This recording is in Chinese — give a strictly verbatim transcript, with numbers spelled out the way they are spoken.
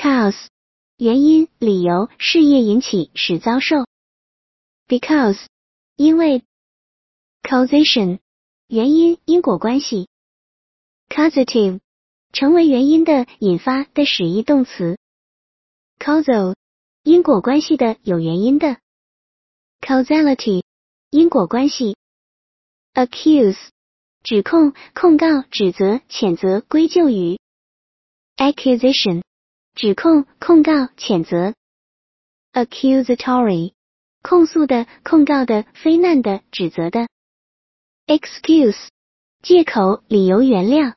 Cause 原因、理由、事业引起使遭受。Because 因为。Causation 原因、因果关系。Causative 成为原因的、引发的使役动词。Causal 因果关系的、有原因的。Causality 因果关系。Accuse 指控、控告、指责、谴责、归咎于。Accusation 指控、控告、谴责。Accusatory 控诉的、控告的、非难的、指责的。Excuse 借口、理由、原谅。